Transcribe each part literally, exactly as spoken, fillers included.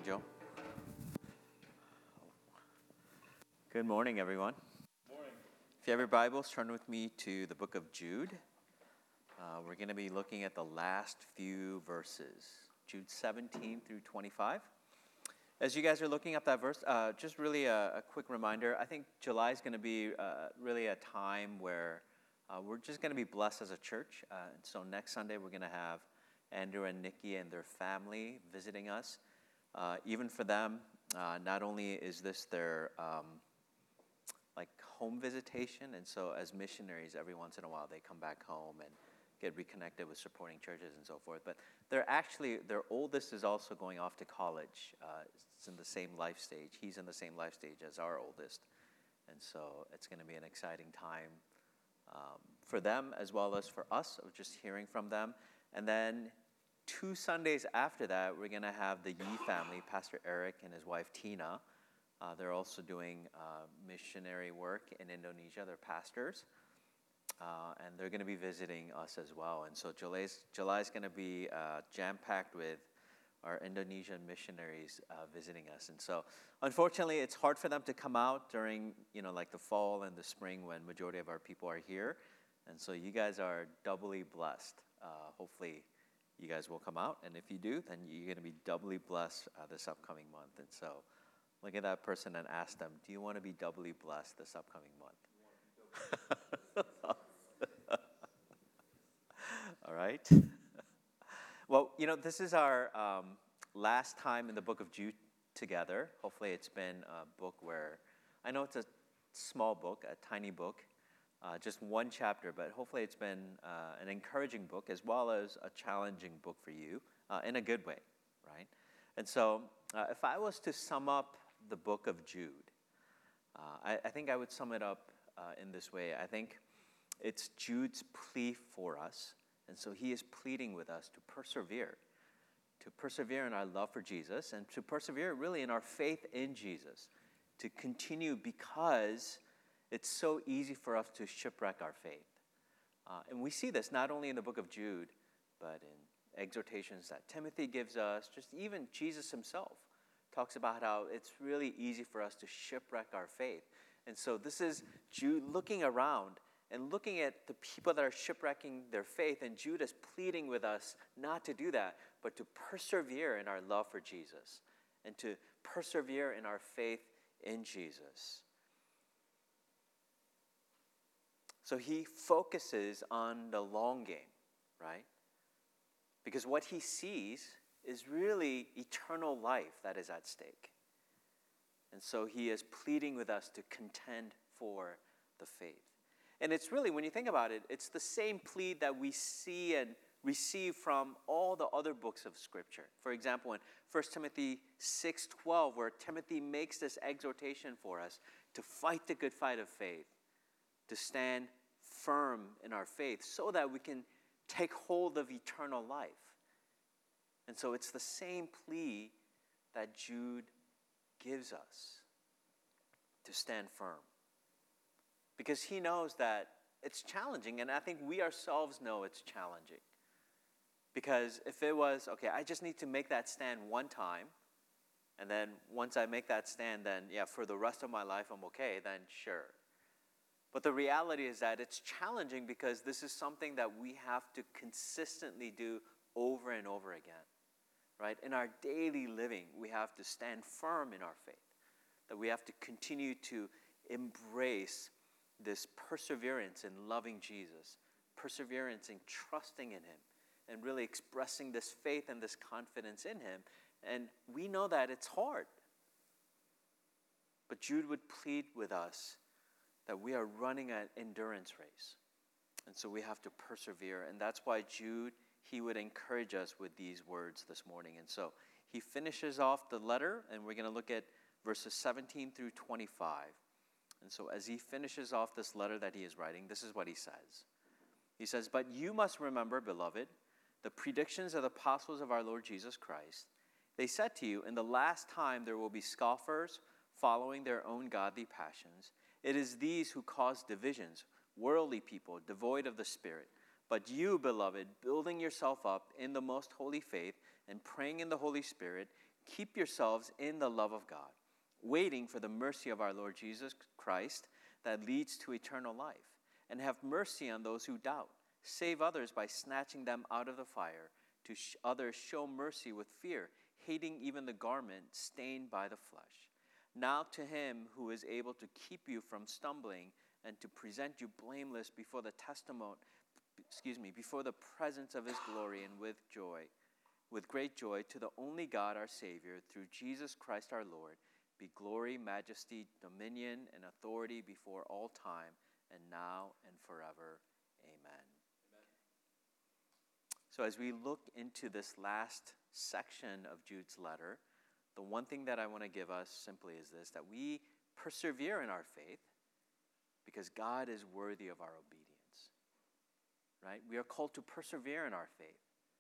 Joe. Good morning, everyone. Morning. If you have your Bibles, turn with me to the book of Jude. Uh, we're going to be looking at the last few verses, Jude seventeen through twenty-five. As you guys are looking up that verse, uh, just really a, a quick reminder. I think July is going to be uh, really a time where uh, we're just going to be blessed as a church. Uh, and so next Sunday, we're going to have Andrew and Nikki and their family visiting us. Uh, even for them, uh, not only is this their um, like home visitation, and so as missionaries, every once in a while they come back home and get reconnected with supporting churches and so forth. But they're actually, their oldest is also going off to college. Uh, it's in the same life stage. He's in the same life stage as our oldest, and so it's going to be an exciting time um, for them as well as for us of just hearing from them. And then two Sundays after that, we're going to have the Yee family, Pastor Eric and his wife Tina. Uh, they're also doing uh, missionary work in Indonesia. They're pastors, uh, and they're going to be visiting us as well. And so July's, July's going to be uh, jam-packed with our Indonesian missionaries uh, visiting us. And so, unfortunately, it's hard for them to come out during, you know, like the fall and the spring when majority of our people are here. And so you guys are doubly blessed. Uh, hopefully, you guys will come out. And if you do, then you're going to be doubly blessed uh, this upcoming month. And so look at that person and ask them, do you want to be doubly blessed this upcoming month? All right. Well, you know, this is our um, last time in the book of Jude together. Hopefully it's been a book where, I know it's a small book, a tiny book, uh, just one chapter, but hopefully it's been uh, an encouraging book as well as a challenging book for you uh, in a good way, right? And so uh, if I was to sum up the book of Jude, uh, I, I think I would sum it up uh, in this way. I think it's Jude's plea for us. And so he is pleading with us to persevere, to persevere in our love for Jesus and to persevere really in our faith in Jesus, to continue because it's so easy for us to shipwreck our faith. Uh, and we see this not only in the book of Jude, but in exhortations that Timothy gives us, just even Jesus himself talks about how it's really easy for us to shipwreck our faith. And so this is Jude looking around and looking at the people that are shipwrecking their faith, and Jude is pleading with us not to do that, but to persevere in our love for Jesus and to persevere in our faith in Jesus. So he focuses on the long game, right? Because what he sees is really eternal life that is at stake. And so he is pleading with us to contend for the faith. And it's really, when you think about it, it's the same plea that we see and receive from all the other books of Scripture. For example, in First Timothy six twelve, where Timothy makes this exhortation for us to fight the good fight of faith, to stand firm in our faith so that we can take hold of eternal life. And so it's the same plea that Jude gives us to stand firm. Because he knows that it's challenging, and I think we ourselves know it's challenging. Because if it was, okay, I just need to make that stand one time, and then once I make that stand, then yeah, for the rest of my life I'm okay, then sure. But the reality is that it's challenging because this is something that we have to consistently do over and over again, right? In our daily living, we have to stand firm in our faith, that we have to continue to embrace this perseverance in loving Jesus, perseverance in trusting in him, and really expressing this faith and this confidence in him. And we know that it's hard. But Jude would plead with us that we are running an endurance race. And so we have to persevere. And that's why Jude, he would encourage us with these words this morning. And so he finishes off the letter, and we're going to look at verses seventeen through twenty-five. And so as he finishes off this letter that he is writing, this is what he says. He says, "But you must remember, beloved, the predictions of the apostles of our Lord Jesus Christ. They said to you, in the last time there will be scoffers following their own godly passions. It is these who cause divisions, worldly people, devoid of the Spirit. But you, beloved, building yourself up in the most holy faith and praying in the Holy Spirit, Keep yourselves in the love of God, waiting for the mercy of our Lord Jesus Christ that leads to eternal life. And have mercy on those who doubt. Save others by snatching them out of the fire. To sh- others show mercy with fear, hating even the garment stained by the flesh. Now to him who is able to keep you from stumbling and to present you blameless before the testimony, excuse me, before the presence of his glory and with joy, with great joy, to the only God our Savior, through Jesus Christ our Lord, be glory, majesty, dominion, and authority before all time, and now and forever. Amen. Amen. So as we look into this last section of Jude's letter, the one thing that I want to give us simply is this, that we persevere in our faith because God is worthy of our obedience, right? We are called to persevere in our faith.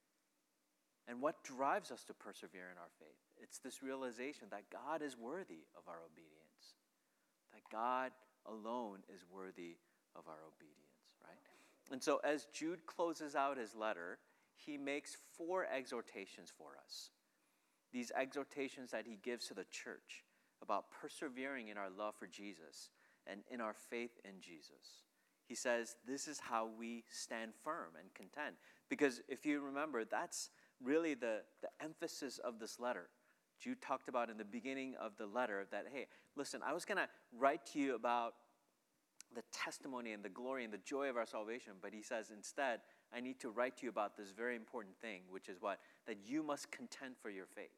And what drives us to persevere in our faith? It's this realization that God is worthy of our obedience, that God alone is worthy of our obedience, right? And so as Jude closes out his letter, he makes four exhortations for us. These exhortations that he gives to the church about persevering in our love for Jesus and in our faith in Jesus. He says, this is how we stand firm and contend. Because if you remember, that's really the, the emphasis of this letter. Jude talked about in the beginning of the letter that, hey, listen, I was going to write to you about the testimony and the glory and the joy of our salvation, but he says, instead, I need to write to you about this very important thing, which is what? That you must contend for your faith.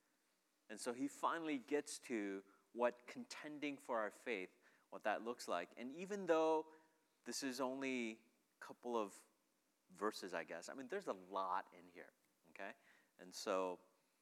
And so he finally gets to what contending for our faith, what that looks like. And even though this is only a couple of verses, I guess, I mean, there's a lot in here, okay? And so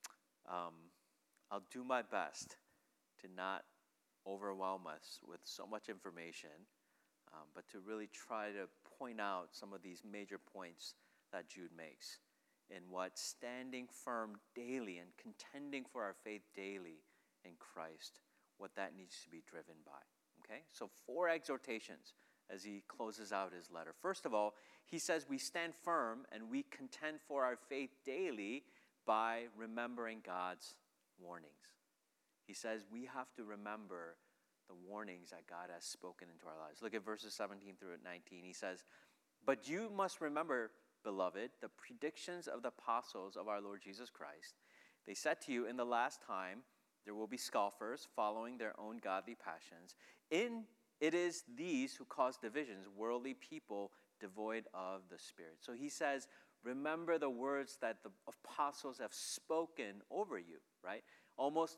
um, I'll do my best to not overwhelm us with so much information, um, but to really try to point out some of these major points that Jude makes in what standing firm daily and contending for our faith daily in Christ, what that needs to be driven by, okay? So four exhortations as he closes out his letter. First of all, he says we stand firm and we contend for our faith daily by remembering God's warnings. He says we have to remember the warnings that God has spoken into our lives. Look at verses seventeen through nineteen. He says, but you must remember, beloved, the predictions of the apostles of our Lord Jesus Christ. They said to you, in the last time, there will be scoffers following their own godly passions. In it is these who cause divisions, worldly people devoid of the Spirit. So he says, remember the words that the apostles have spoken over you, right? Almost,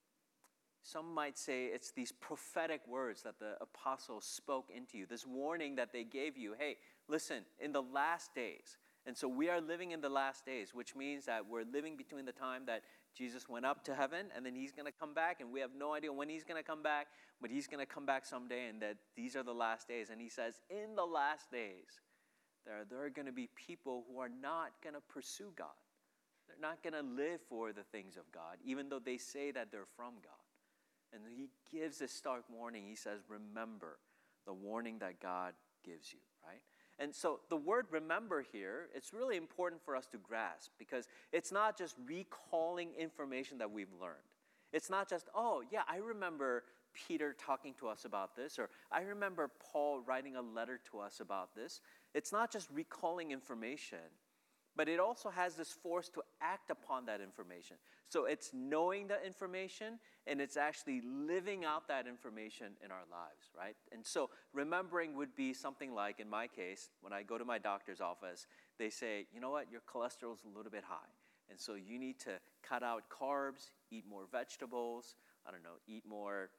some might say it's these prophetic words that the apostles spoke into you, this warning that they gave you. Hey, listen, in the last days, and so we are living in the last days, which means that we're living between the time that Jesus went up to heaven and then he's going to come back, and we have no idea when he's going to come back, but he's going to come back someday, and that these are the last days. And he says, in the last days, there, there are going to be people who are not going to pursue God. They're not going to live for the things of God, even though they say that they're from God. And he gives this stark warning. He says, remember the warning that God gives you, right? And so the word remember here, it's really important for us to grasp, because it's not just recalling information that we've learned. It's not just, oh, yeah, I remember Peter talking to us about this, or I remember Paul writing a letter to us about this. It's not just recalling information, but it also has this force to act upon that information. So it's knowing the information, and it's actually living out that information in our lives, right? And so remembering would be something like, in my case, when I go to my doctor's office, they say, you know what, your cholesterol's a little bit high. And so you need to cut out carbs, eat more vegetables, I don't know, eat more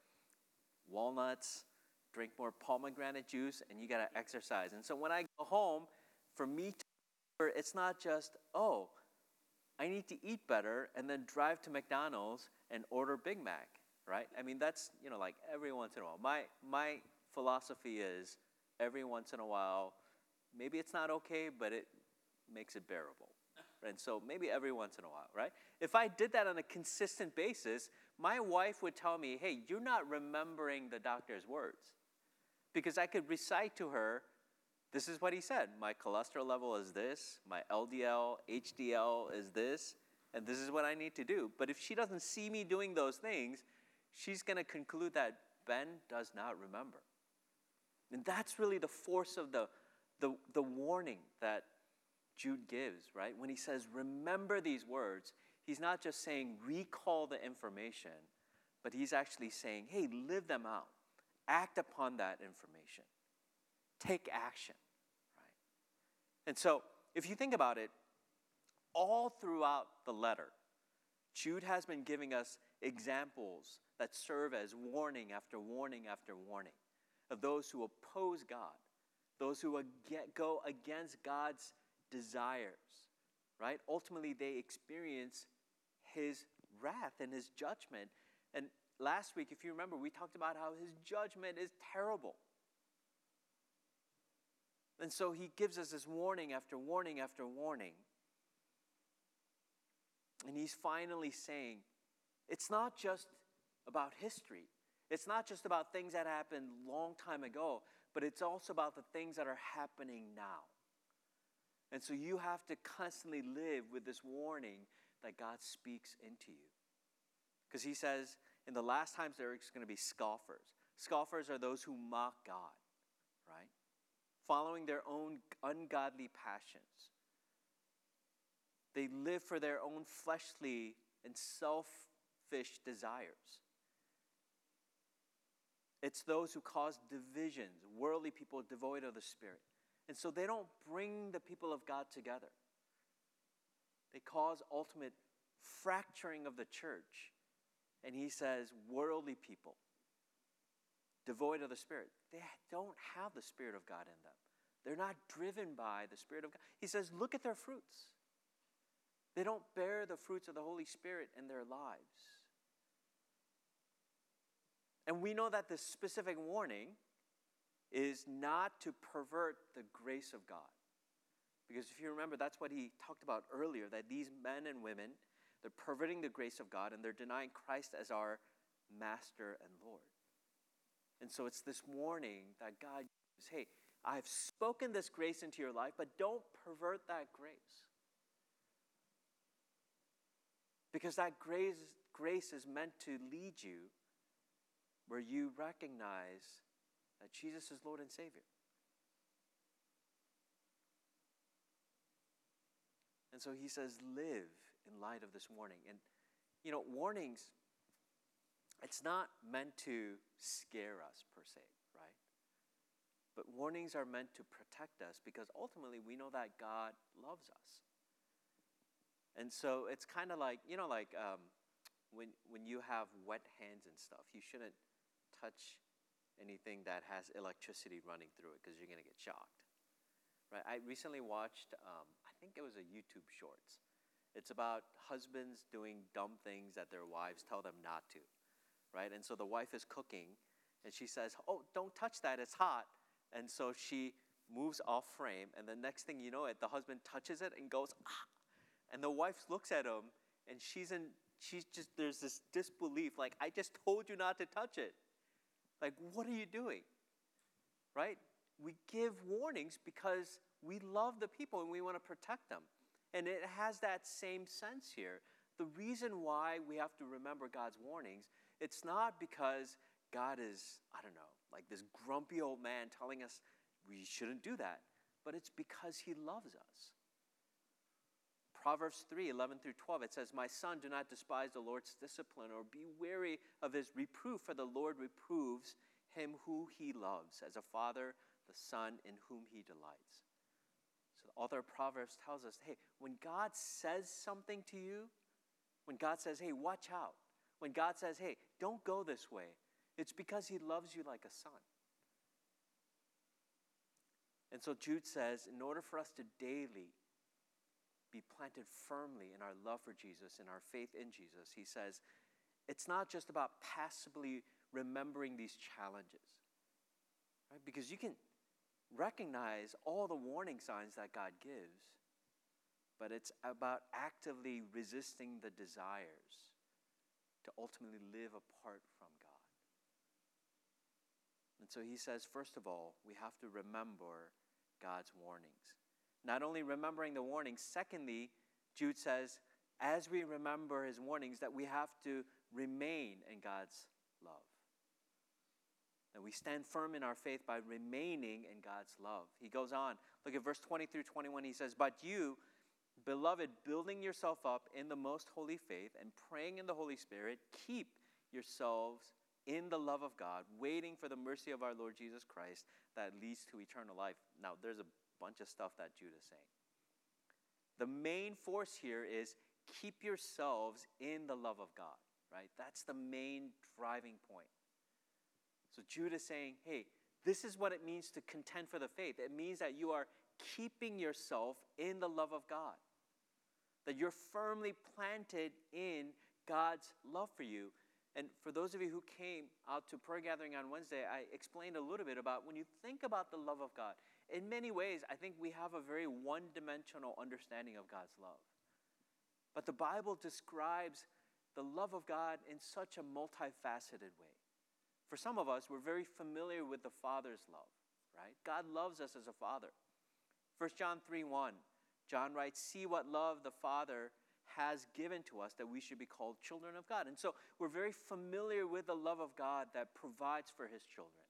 walnuts, drink more pomegranate juice, and you got to exercise. And so when I go home, for me to it's not just, oh, I need to eat better and then drive to McDonald's and order Big Mac, right? I mean, that's, you know, like every once in a while. My my philosophy is every once in a while, maybe it's not okay, but it makes it bearable. And so maybe every once in a while, right? If I did that on a consistent basis, my wife would tell me, hey, you're not remembering the doctor's words. Because I could recite to her, this is what he said. My cholesterol level is this. My L D L, H D L is this. and this is what I need to do. But if she doesn't see me doing those things, she's going to conclude that Ben does not remember. And that's really the force of the, the, the warning that Jude gives, right? When he says, remember these words, he's not just saying recall the information, but he's actually saying, hey, live them out. Act upon that information. Take action, right? And so if you think about it, all throughout the letter, Jude has been giving us examples that serve as warning after warning after warning of those who oppose God, those who go against God's desires, right? Ultimately, they experience his wrath and his judgment. And last week, if you remember, we talked about how his judgment is terrible. And so he gives us this warning after warning after warning. And he's finally saying, it's not just about history. It's not just about things that happened long time ago, but it's also about the things that are happening now. And so you have to constantly live with this warning that God speaks into you. Because he says, in the last times there is going to be scoffers. Scoffers are those who mock God, right? Following their own ungodly passions. They live for their own fleshly and selfish desires. It's those who cause divisions, worldly people devoid of the Spirit. And so they don't bring the people of God together. They cause ultimate fracturing of the church. And he says, worldly people, devoid of the Spirit, they don't have the Spirit of God in them. They're not driven by the Spirit of God. He says, look at their fruits. They don't bear the fruits of the Holy Spirit in their lives. And we know that this specific warning is not to pervert the grace of God. Because if you remember, that's what he talked about earlier, that these men and women, they're perverting the grace of God and they're denying Christ as our master and Lord. And so it's this warning that God gives, hey, I've spoken this grace into your life, but don't pervert that grace. Because that grace, grace is meant to lead you where you recognize that Jesus is Lord and Savior. And so he says, live in light of this warning. And, you know, warnings, it's not meant to scare us per se, right? But warnings are meant to protect us because ultimately we know that God loves us. And so it's kind of like, you know, like um, when when you have wet hands and stuff, you shouldn't touch anything that has electricity running through it because you're going to get shocked. Right? I recently watched, um, I think it was a YouTube Shorts. It's about husbands doing dumb things that their wives tell them not to. Right? And so the wife is cooking, and she says, oh, don't touch that, it's hot. And so she moves off frame, and the next thing you know it, the husband touches it and goes, ah. And the wife looks at him, and she's in, she's just, there's this disbelief, like, I just told you not to touch it. Like, what are you doing? Right? We give warnings because we love the people and we want to protect them. And it has that same sense here. The reason why we have to remember God's warnings, it's not because God is, I don't know, like this grumpy old man telling us we shouldn't do that, but it's because he loves us. Proverbs three, eleven through twelve, it says, my son, do not despise the Lord's discipline or be weary of his reproof, for the Lord reproves him who he loves, as a father the son in whom he delights. So the author of Proverbs tells us, hey, when God says something to you, when God says, hey, watch out, when God says, hey, don't go this way, it's because he loves you like a son. And so Jude says, in order for us to daily be planted firmly in our love for Jesus, in our faith in Jesus, he says, it's not just about passively remembering these challenges, right? Because you can recognize all the warning signs that God gives, but it's about actively resisting the desires to ultimately live apart from God. And so he says, first of all, we have to remember God's warnings. Not only remembering the warnings, secondly, Jude says, as we remember his warnings, that we have to remain in God's love. That we stand firm in our faith by remaining in God's love. He goes on, look at verse twenty through twenty-one. He says, but you, beloved, building yourself up in the most holy faith and praying in the Holy Spirit, keep yourselves in the love of God, waiting for the mercy of our Lord Jesus Christ that leads to eternal life. Now, there's a bunch of stuff that Jude is saying. The main force here is keep yourselves in the love of God, right? That's the main driving point. So Jude is saying, hey, this is what it means to contend for the faith. It means that you are keeping yourself in the love of God. That you're firmly planted in God's love for you. And for those of you who came out to prayer gathering on Wednesday, I explained a little bit about when you think about the love of God. In many ways, I think we have a very one-dimensional understanding of God's love. But the Bible describes the love of God in such a multifaceted way. For some of us, we're very familiar with the Father's love, right? God loves us as a father. First John three one, John writes, see what love the Father has given to us that we should be called children of God. And so we're very familiar with the love of God that provides for his children.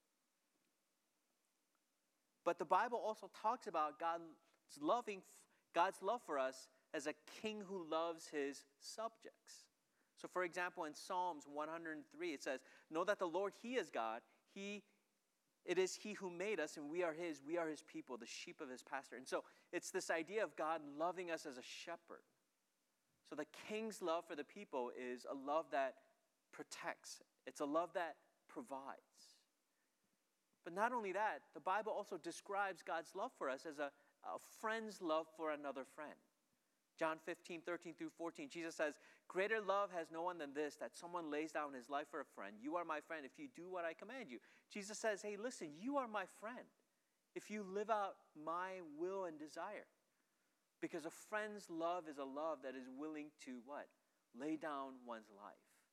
But the Bible also talks about God's loving, God's love for us as a king who loves his subjects. So for example, in Psalms one hundred three, it says, know that the Lord, he is God. He, it is he who made us, and we are his. We are his people, the sheep of his pasture. And so it's this idea of God loving us as a shepherd. So the king's love for the people is a love that protects. It's a love that provides. But not only that, the Bible also describes God's love for us as a, a friend's love for another friend. John fifteen, thirteen through fourteen, Jesus says, greater love has no one than this, that someone lays down his life for a friend. You are my friend if you do what I command you. Jesus says, hey, listen, you are my friend if you live out my will and desire. Because a friend's love is a love that is willing to what? Lay down one's life.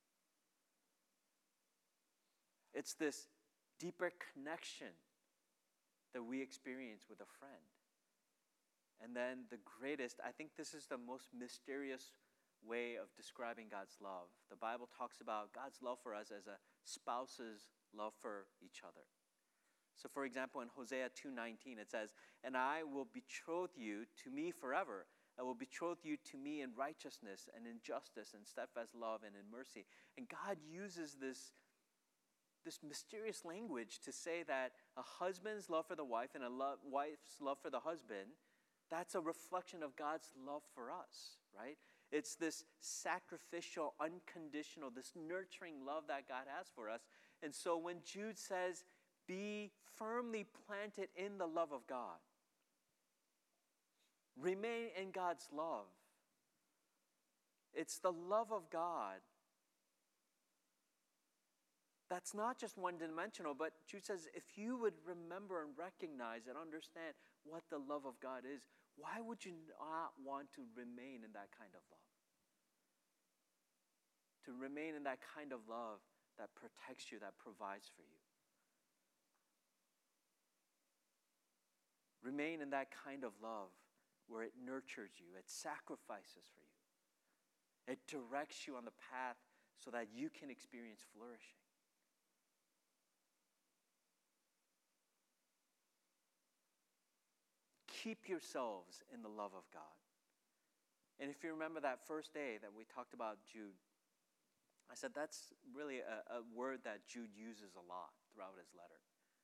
It's this deeper connection that we experience with a friend. And then the greatest, I think this is the most mysterious way of describing God's love. The Bible talks about God's love for us as a spouse's love for each other. So for example, in Hosea two nineteen, it says, and I will betroth you to me forever. I will betroth you to me in righteousness and in justice and steadfast love and in mercy. And God uses this, this mysterious language to say that a husband's love for the wife and a lo- wife's love for the husband, that's a reflection of God's love for us, right? It's this sacrificial, unconditional, this nurturing love that God has for us. And so when Jude says, be firmly planted in the love of God, remain in God's love, it's the love of God that's not just one-dimensional, but Jude says, if you would remember and recognize and understand what the love of God is, why would you not want to remain in that kind of love? To remain in that kind of love that protects you, that provides for you. Remain in that kind of love where it nurtures you, it sacrifices for you. It directs you on the path so that you can experience flourishing. Keep yourselves in the love of God. And if you remember that first day that we talked about Jude, I said that's really a, a word that Jude uses a lot throughout his letter.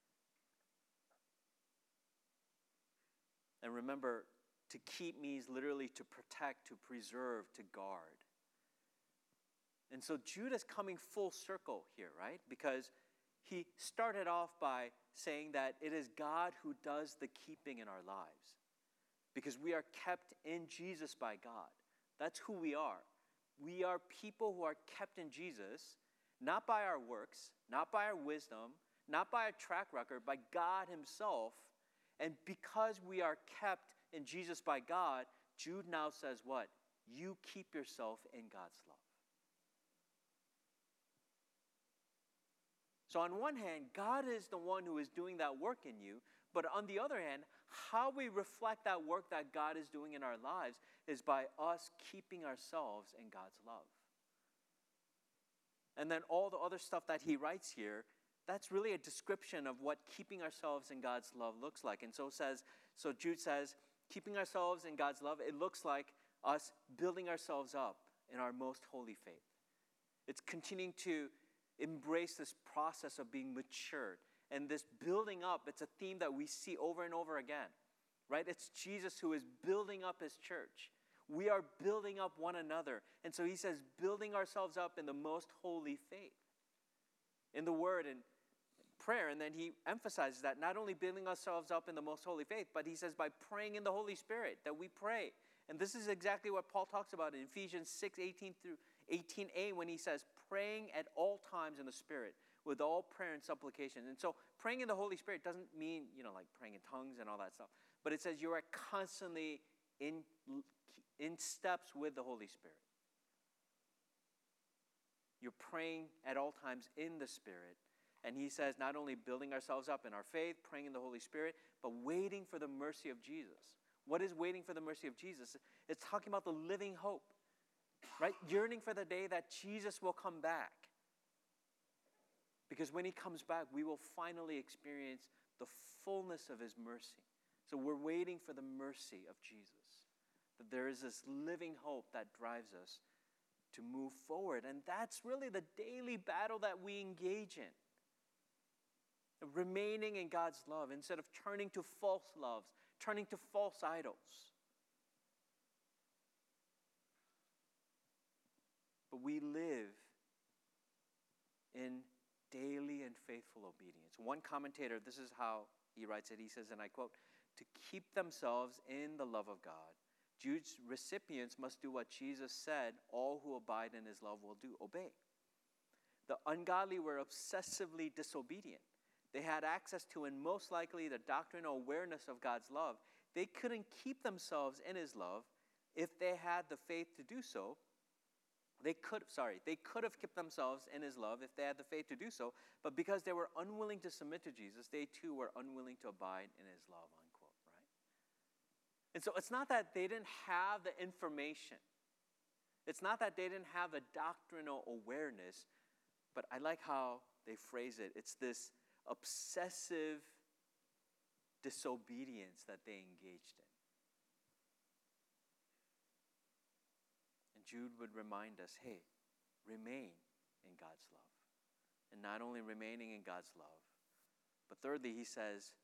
And remember, to keep means literally to protect, to preserve, to guard. And so Jude is coming full circle here, right? Because he started off by saying that it is God who does the keeping in our lives. Because we are kept in Jesus by God. That's who we are. We are people who are kept in Jesus, not by our works, not by our wisdom, not by our track record, by God himself. And because we are kept in Jesus by God, Jude now says what? You keep yourself in God's love. So on one hand, God is the one who is doing that work in you. But on the other hand, how we reflect that work that God is doing in our lives is by us keeping ourselves in God's love. And then all the other stuff that he writes here, that's really a description of what keeping ourselves in God's love looks like. And so says, so Jude says, keeping ourselves in God's love, it looks like us building ourselves up in our most holy faith. It's continuing to embrace this process of being matured. And this building up, it's a theme that we see over and over again, right? It's Jesus who is building up his church. We are building up one another. And so he says, building ourselves up in the most holy faith, in the word and prayer. And then he emphasizes that not only building ourselves up in the most holy faith, but he says by praying in the Holy Spirit, that we pray. And this is exactly what Paul talks about in Ephesians six, eighteen through eighteen a, when he says, praying at all times in the Spirit, with all prayer and supplication. And so praying in the Holy Spirit doesn't mean, you know, like praying in tongues and all that stuff. But it says you are constantly in, in steps with the Holy Spirit. You're praying at all times in the Spirit. And he says not only building ourselves up in our faith, praying in the Holy Spirit, but waiting for the mercy of Jesus. What is waiting for the mercy of Jesus? It's talking about the living hope, right? Yearning for the day that Jesus will come back. Because when he comes back, we will finally experience the fullness of his mercy. So we're waiting for the mercy of Jesus. That there is this living hope that drives us to move forward. And that's really the daily battle that we engage in. Remaining in God's love instead of turning to false loves, turning to false idols. But we live in daily and faithful obedience. One commentator, this is how he writes it. He says, and I quote, to keep themselves in the love of God, Jude's recipients must do what Jesus said, all who abide in his love will do, obey. The ungodly were obsessively disobedient. They had access to and most likely the doctrinal awareness of God's love. They couldn't keep themselves in his love if they had the faith to do so. They could, sorry, they could have kept themselves in his love if they had the faith to do so, but because they were unwilling to submit to Jesus, they too were unwilling to abide in his love, unquote, right? And so it's not that they didn't have the information. It's not that they didn't have the doctrinal awareness, but I like how they phrase it. It's this obsessive disobedience that they engaged in. And Jude would remind us, hey, remain in God's love. And not only remaining in God's love, but thirdly, he says,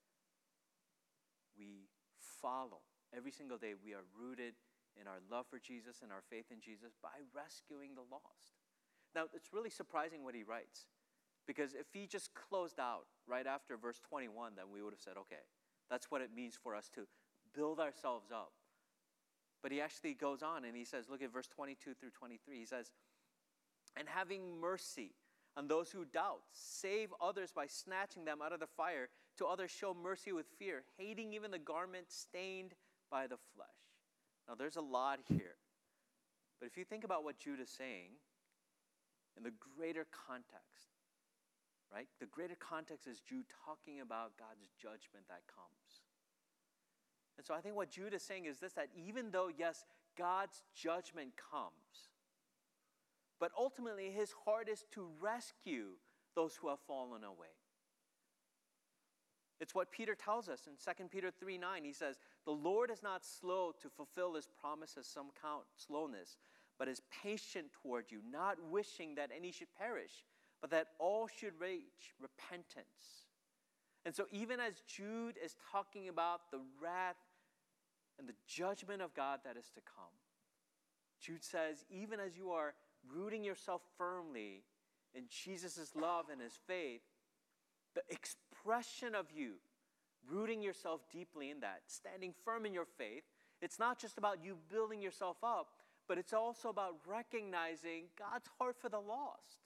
we follow. Every single day we are rooted in our love for Jesus and our faith in Jesus by rescuing the lost. Now, it's really surprising what he writes. Because if he just closed out right after verse twenty-one, then we would have said, okay, that's what it means for us to build ourselves up. But he actually goes on and he says, look at verse twenty-two through twenty-three. He says, and having mercy on those who doubt, save others by snatching them out of the fire. To others show mercy with fear, hating even the garment stained by the flesh. Now there's a lot here. But if you think about what Jude is saying in the greater context, right? The greater context is Jude talking about God's judgment that comes. And so I think what Jude is saying is this, that even though, yes, God's judgment comes, but ultimately his heart is to rescue those who have fallen away. It's what Peter tells us in Second Peter three nine. He says, the Lord is not slow to fulfill his promise, as some count slowness, but is patient toward you, not wishing that any should perish, but that all should reach repentance. And so even as Jude is talking about the wrath and the judgment of God that is to come, Jude says, even as you are rooting yourself firmly in Jesus' love and his faith, the expression of you rooting yourself deeply in that, standing firm in your faith, it's not just about you building yourself up, but it's also about recognizing God's heart for the lost.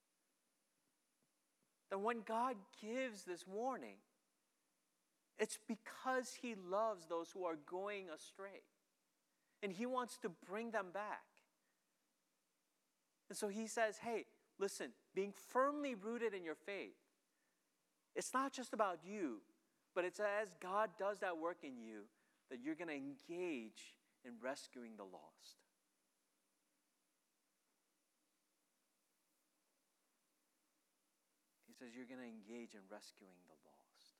That when God gives this warning, it's because he loves those who are going astray. And he wants to bring them back. And so he says, hey, listen, being firmly rooted in your faith, it's not just about you, But it's as God does that work in you that you're going to engage in rescuing the lost. He says you're going to engage in rescuing the lost.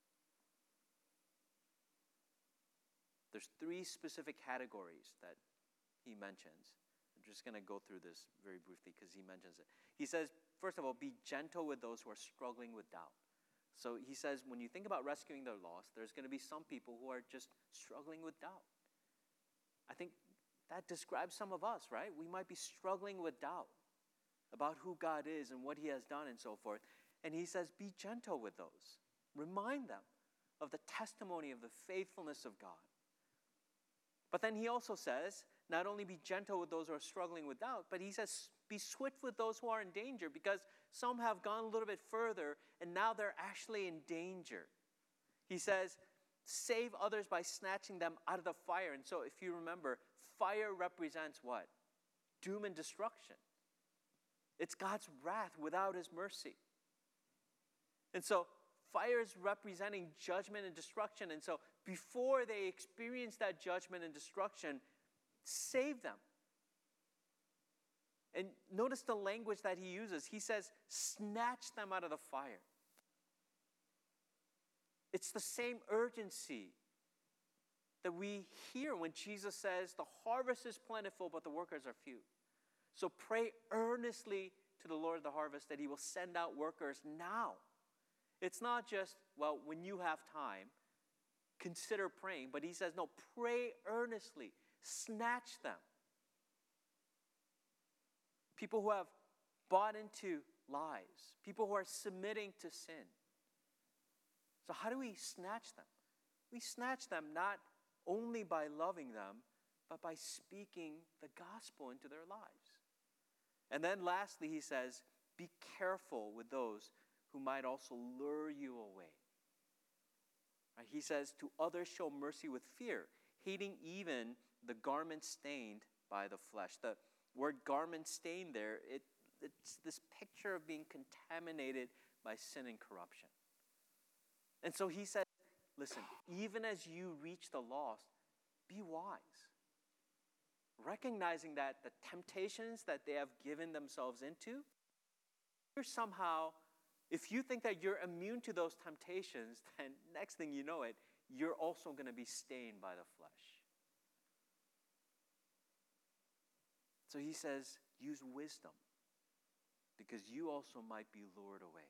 There's three specific categories that he mentions. I'm just going to go through this very briefly because he mentions it. He says, first of all, be gentle with those who are struggling with doubt. So he says, when you think about rescuing the lost, there's going to be some people who are just struggling with doubt. I think that describes some of us, right? We might be struggling with doubt about who God is and what he has done and so forth. And he says, be gentle with those. Remind them of the testimony of the faithfulness of God. But then he also says, not only be gentle with those who are struggling with doubt, but he says, be swift with those who are in danger, because some have gone a little bit further and now they're actually in danger. He says, save others by snatching them out of the fire. And so if you remember, fire represents what? Doom and destruction. It's God's wrath without his mercy. And so fire is representing judgment and destruction. And so before they experience that judgment and destruction, save them. And notice the language that he uses. He says, snatch them out of the fire. It's the same urgency that we hear when Jesus says, the harvest is plentiful, but the workers are few. So pray earnestly to the Lord of the harvest that he will send out workers now. It's not just, well, when you have time, consider praying. But he says, no, pray earnestly. Snatch them. People who have bought into lies. People who are submitting to sin. So how do we snatch them? We snatch them not only by loving them, but by speaking the gospel into their lives. And then lastly, he says, be careful with those who might also lure you away. Right? He says, to others show mercy with fear, hating even the garment stained by the flesh. The word garment stained there, it, it's this picture of being contaminated by sin and corruption. And so he says, listen, even as you reach the lost, be wise. Recognizing that the temptations that they have given themselves into, you're somehow, if you think that you're immune to those temptations, then next thing you know it, you're also going to be stained by the flesh. So he says, use wisdom, because you also might be lured away.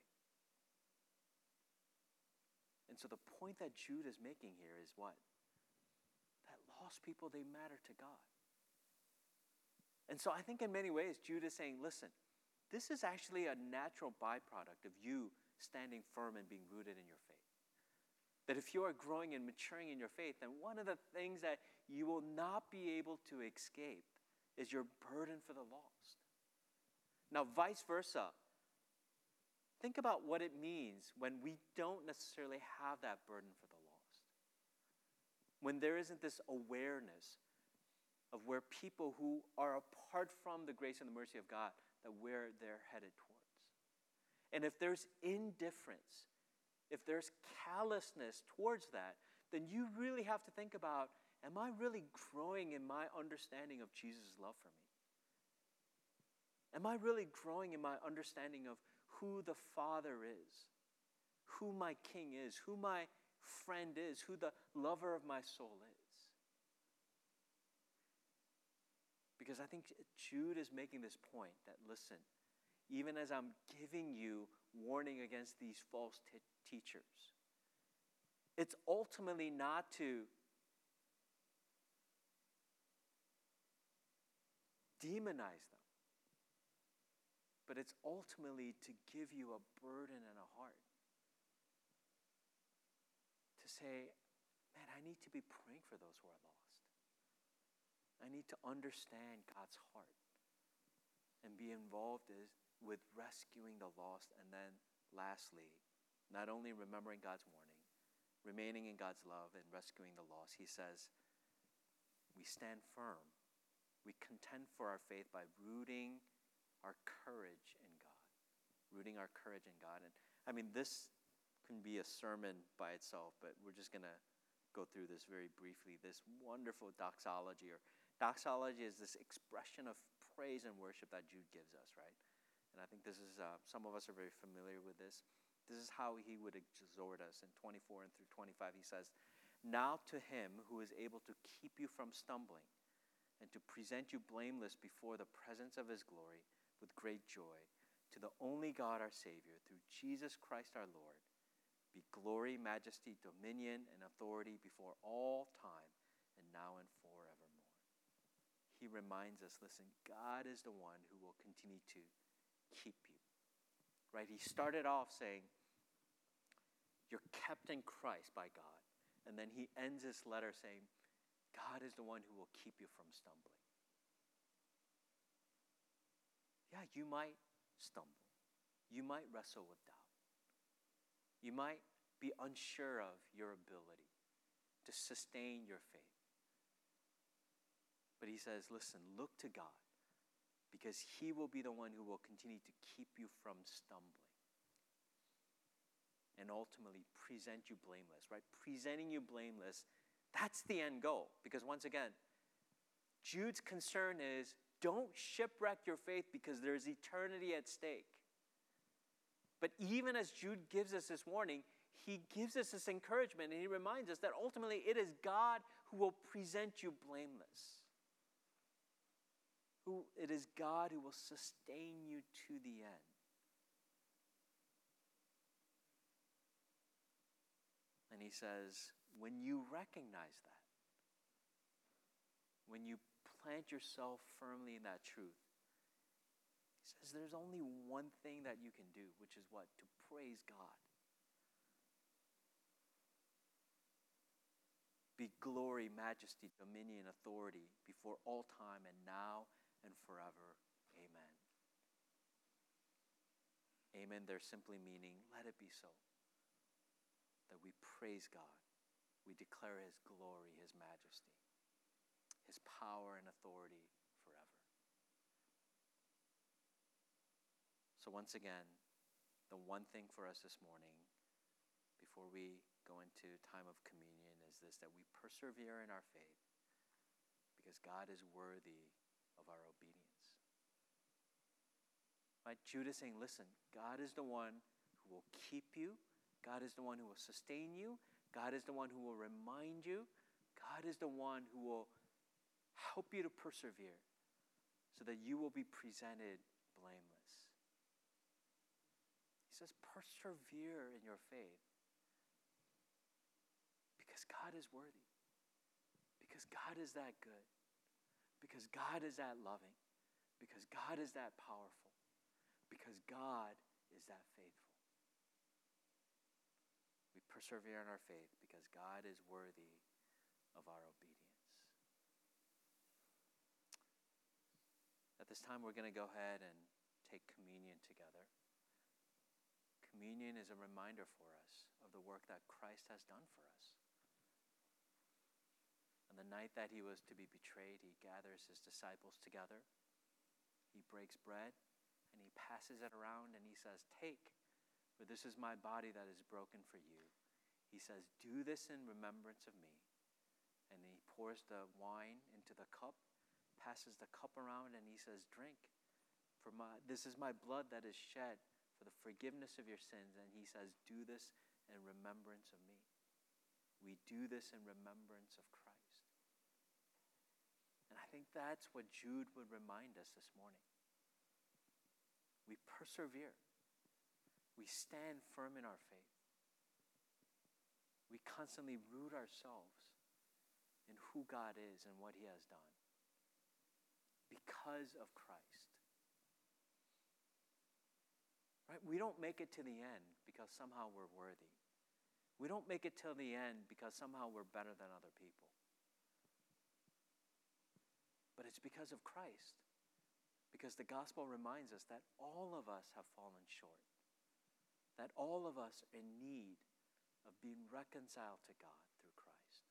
And so the point that Jude is making here is what? That lost people, they matter to God. And so I think in many ways, Jude is saying, listen, this is actually a natural byproduct of you standing firm and being rooted in your faith. That if you are growing and maturing in your faith, then one of the things that you will not be able to escape is your burden for the lost. Now, vice versa. Think about what it means when we don't necessarily have that burden for the lost. When there isn't this awareness of where people who are apart from the grace and the mercy of God, that where they're headed towards. And if there's indifference, if there's callousness towards that, then you really have to think about, am I really growing in my understanding of Jesus' love for me? Am I really growing in my understanding of who the Father is, who my King is, who my friend is, who the lover of my soul is? Because I think Jude is making this point that, listen, even as I'm giving you warning against these false t- teachers, it's ultimately not to demonize them, but it's ultimately to give you a burden and a heart. To say, man, I need to be praying for those who are lost. I need to understand God's heart and be involved is, with rescuing the lost. And then lastly, not only remembering God's warning, remaining in God's love and rescuing the lost, he says, we stand firm. We contend for our faith by rooting our courage in God. Rooting our courage in God. And I mean, this can be a sermon by itself, but we're just going to go through this very briefly. This wonderful doxology, or doxology is this expression of praise and worship that Jude gives us, right? And I think this is, uh, some of us are very familiar with this. This is how he would exhort us in twenty-four and through twenty-five. He says, "Now to him who is able to keep you from stumbling and to present you blameless before the presence of his glory with great joy, to the only God our Savior, through Jesus Christ our Lord, be glory, majesty, dominion, and authority before all time and now and forevermore." He reminds us, listen, God is the one who will continue to keep you. Right? He started off saying, you're kept in Christ by God. And then he ends his letter saying, God is the one who will keep you from stumbling. Yeah, you might stumble. You might wrestle with doubt. You might be unsure of your ability to sustain your faith. But he says, listen, look to God, because he will be the one who will continue to keep you from stumbling and ultimately present you blameless, right? Presenting you blameless, that's the end goal. Because once again, Jude's concern is don't shipwreck your faith because there's eternity at stake. But even as Jude gives us this warning, he gives us this encouragement, and he reminds us that ultimately it is God who will present you blameless. Who, it is God who will sustain you to the end. And he says, when you recognize that, when you plant yourself firmly in that truth, he says there's only one thing that you can do, which is what? To praise God. Be glory, majesty, dominion, authority before all time and now and forever. Amen. Amen, they're simply meaning, let it be so. That we praise God. We declare his glory, his majesty, his power and authority forever. So once again, the one thing for us this morning, before we go into time of communion, is this, that we persevere in our faith because God is worthy of our obedience. Right? Jude is saying, listen, God is the one who will keep you. God is the one who will sustain you. God is the one who will remind you. God is the one who will help you to persevere so that you will be presented blameless. He says, persevere in your faith because God is worthy. Because God is that good. Because God is that loving. Because God is that powerful. Because God is that faithful. We persevere in our faith because God is worthy of our obedience. At this time, we're going to go ahead and take communion together. Communion is a reminder for us of the work that Christ has done for us. On the night that he was to be betrayed, he gathers his disciples together. He breaks bread and he passes it around and he says, take, for this is my body that is broken for you. He says, do this in remembrance of me. And he pours the wine into the cup, passes the cup around, and he says, drink. For my, this is my blood that is shed for the forgiveness of your sins. And he says, do this in remembrance of me. We do this in remembrance of Christ. And I think that's what Jude would remind us this morning. We persevere. We stand firm in our faith. We constantly root ourselves in who God is and what he has done because of Christ. Right? We don't make it to the end because somehow we're worthy. We don't make it till the end because somehow we're better than other people. But it's because of Christ. Because the gospel reminds us that all of us have fallen short. That all of us are in need of being reconciled to God through Christ.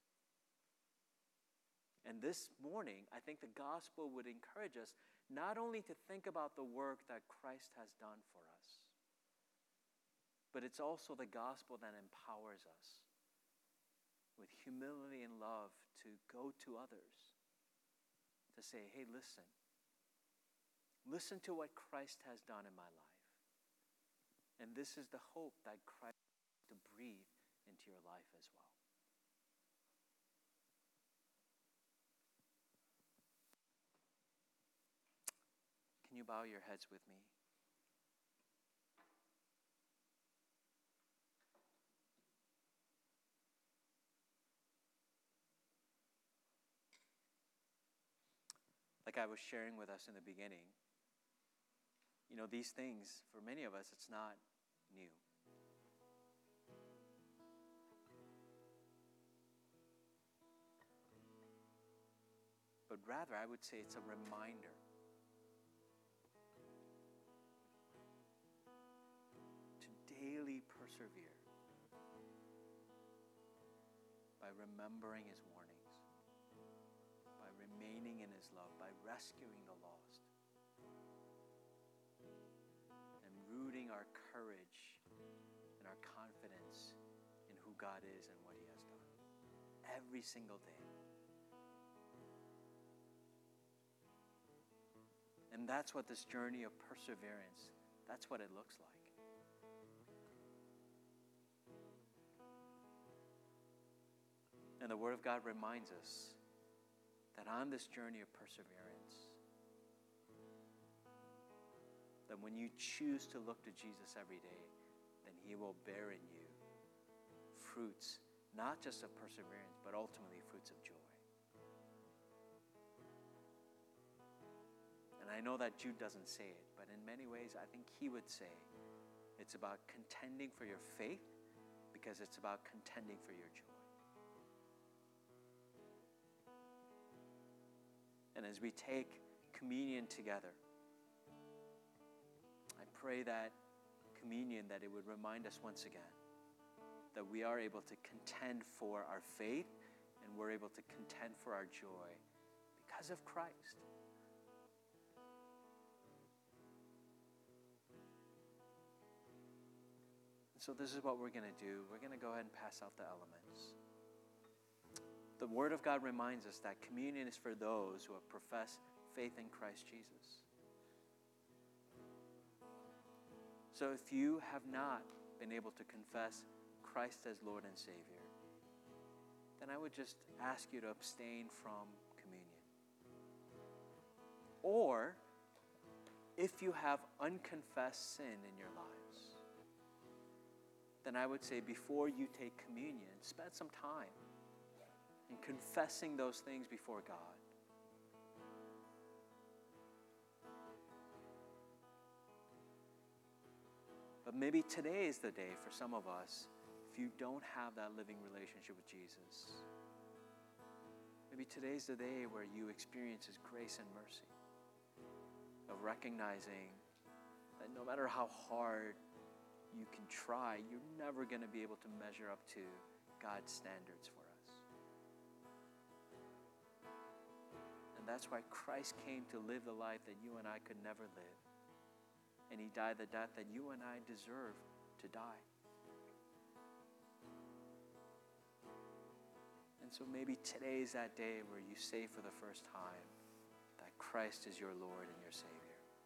And this morning, I think the gospel would encourage us not only to think about the work that Christ has done for us, But it's also the gospel that empowers us with humility and love to go to others, to say, hey, listen. Listen to what Christ has done in my life. And this is the hope that Christ wants to breathe into your life as well. Can you bow your heads with me? Like I was sharing with us in the beginning, you know, these things, for many of us, it's not new. But rather, I would say it's a reminder to daily persevere by remembering his warnings, by remaining in his love, by rescuing the lost, and rooting our courage and our confidence in who God is and what he has done every single day. And that's what this journey of perseverance, that's what it looks like. And the Word of God reminds us that on this journey of perseverance, that when you choose to look to Jesus every day, then he will bear in you fruits, not just of perseverance, but ultimately fruits of joy. And I know that Jude doesn't say it, but in many ways, I think he would say it's about contending for your faith because it's about contending for your joy. And as we take communion together, I pray that communion, that it would remind us once again that we are able to contend for our faith and we're able to contend for our joy because of Christ. So this is what we're going to do. We're going to go ahead and pass out the elements. The Word of God reminds us that communion is for those who have professed faith in Christ Jesus. So if you have not been able to confess Christ as Lord and Savior, then I would just ask you to abstain from communion. Or, if you have unconfessed sin in your lives, then I would say before you take communion, spend some time in confessing those things before God. But maybe today is the day for some of us, if you don't have that living relationship with Jesus. Maybe today's the day where you experience his grace and mercy, of recognizing that no matter how hard you can try, you're never going to be able to measure up to God's standards for us. And that's why Christ came to live the life that you and I could never live. And he died the death that you and I deserve to die. And so maybe today is that day where you say for the first time that Christ is your Lord and your Savior.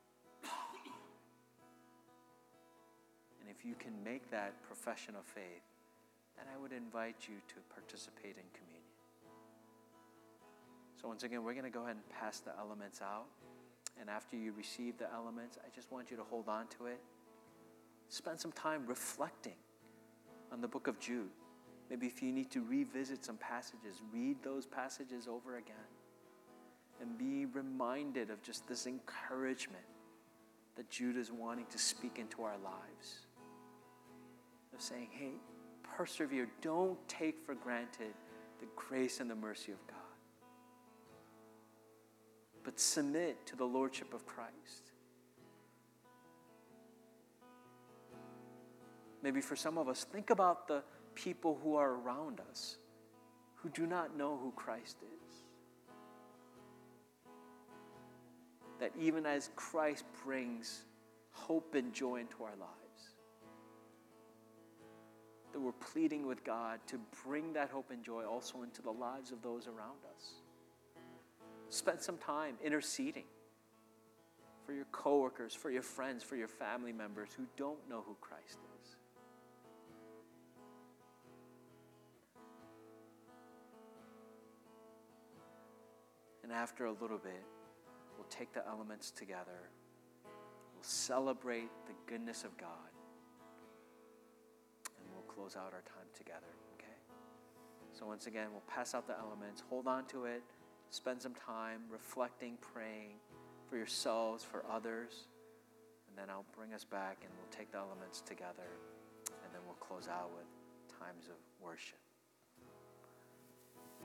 And if you can make that profession of faith, then I would invite you to participate in communion. So once again, we're going to go ahead and pass the elements out. And after you receive the elements, I just want you to hold on to it. Spend some time reflecting on the book of Jude. Maybe if you need to revisit some passages, read those passages over again. And be reminded of just this encouragement that Jude is wanting to speak into our lives. Of saying, hey, persevere. Don't take for granted the grace and the mercy of God. But submit to the lordship of Christ. Maybe for some of us, think about the people who are around us who do not know who Christ is. That even as Christ brings hope and joy into our lives, that we're pleading with God to bring that hope and joy also into the lives of those around us. Spend some time interceding for your coworkers, for your friends, for your family members who don't know who Christ is. And after a little bit, we'll take the elements together. We'll celebrate the goodness of God. And we'll close out our time together, okay? So once again, we'll pass out the elements. Hold on to it. Spend some time reflecting, praying for yourselves, for others. And then I'll bring us back and we'll take the elements together. And then we'll close out with times of worship.